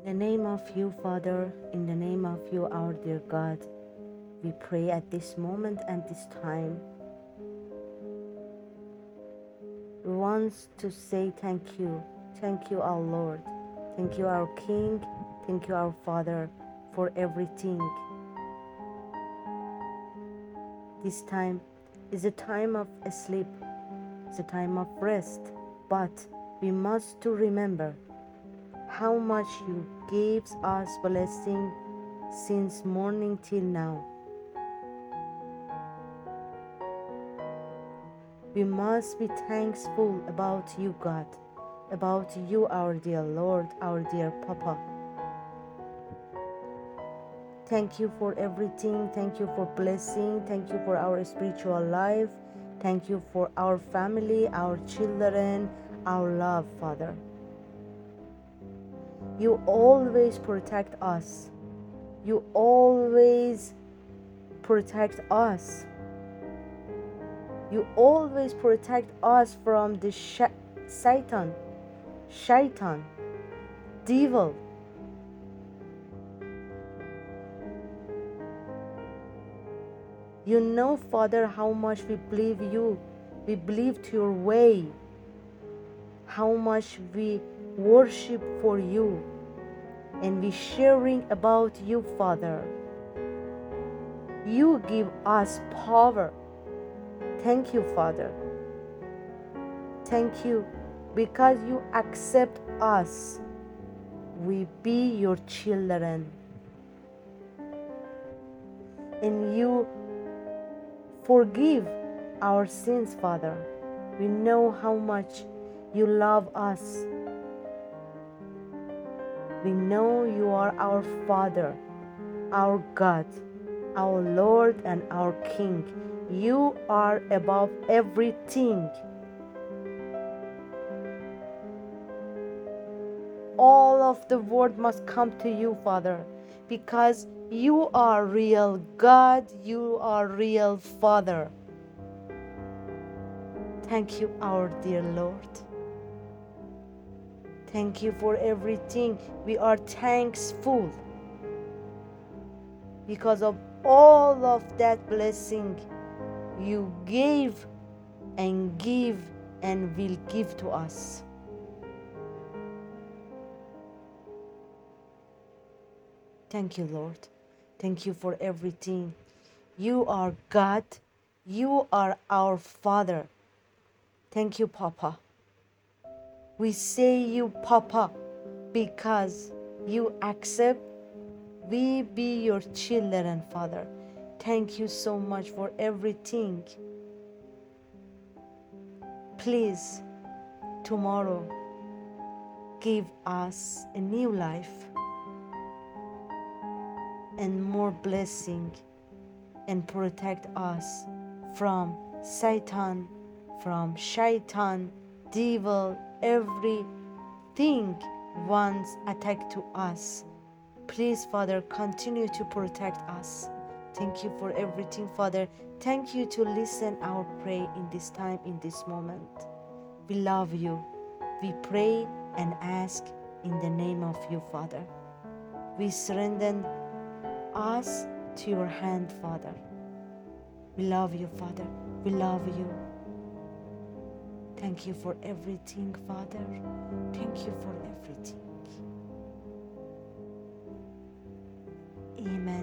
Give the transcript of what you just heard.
In the name of you, Father, in the name of you, our dear God, we pray at this moment and this time. We want to say thank you. Thank you, our Lord. Thank you, our King. Thank you, our Father, for everything. This time is a time of sleep. It's a time of rest. But we must to remember how much you gave us blessing since morning till now. We must be thankful about you, God, about you, our dear Lord, our dear Papa. Thank you for everything. Thank you for blessing. Thank you for our spiritual life. Thank you for our family, our children, our love, Father. You always protect us. You always protect us. You always protect us from the Satan, devil. You know, Father, how much we believe you. We believe to your way. How much we worship for you. And we sharing about you, Father. You give us power. Thank you, Father. Thank you because you accept us. We be your children. And you forgive our sins, Father. We know how much you love us. We know you are our Father, our God, our Lord and our King. You are above everything. All of the world must come to you, Father, because you are real God, you are real Father. Thank you, our dear Lord. Thank you for everything. We are thankful because of all of that blessing you gave and give and will give to us. Thank you, Lord. Thank you for everything. You are God. You are our Father. Thank you, Papa. We say you, Papa, because you accept we be your children, Father. Thank you so much for everything. Please, tomorrow, give us a new life and more blessing and protect us from Satan, from Shaitan, devil, everything wants attack to us. Please, Father, continue to protect us. Thank you for everything, Father. Thank you to listen our prayer in this time, in this moment. We love you. We pray and ask in the name of you, Father. We surrender us to your hand, Father. We love you, Father. We love you. Thank you for everything, Father. Thank you for everything. Amen.